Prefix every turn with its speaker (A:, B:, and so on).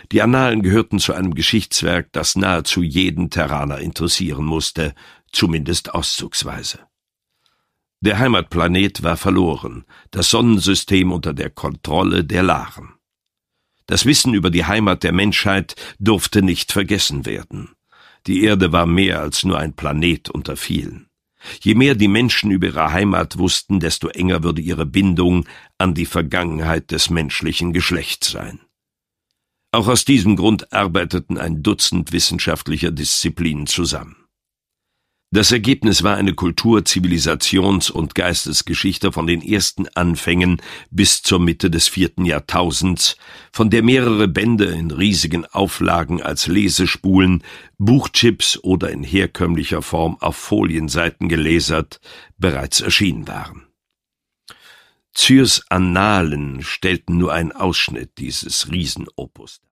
A: Die Annalen gehörten zu einem Geschichtswerk, das nahezu jeden Terraner interessieren musste, zumindest auszugsweise. Der Heimatplanet war verloren, das Sonnensystem unter der Kontrolle der Laren. Das Wissen über die Heimat der Menschheit durfte nicht vergessen werden. Die Erde war mehr als nur ein Planet unter vielen. Je mehr die Menschen über ihre Heimat wussten, desto enger würde ihre Bindung an die Vergangenheit des menschlichen Geschlechts sein. Auch aus diesem Grund arbeiteten ein Dutzend wissenschaftlicher Disziplinen zusammen. Das Ergebnis war eine Kultur-, Zivilisations- und Geistesgeschichte von den ersten Anfängen bis zur Mitte des 4. Jahrtausends, von der mehrere Bände in riesigen Auflagen als Lesespulen, Buchchips oder in herkömmlicher Form auf Folienseiten gelasert bereits erschienen waren. Zürs Annalen stellten nur einen Ausschnitt dieses Riesenopus dar.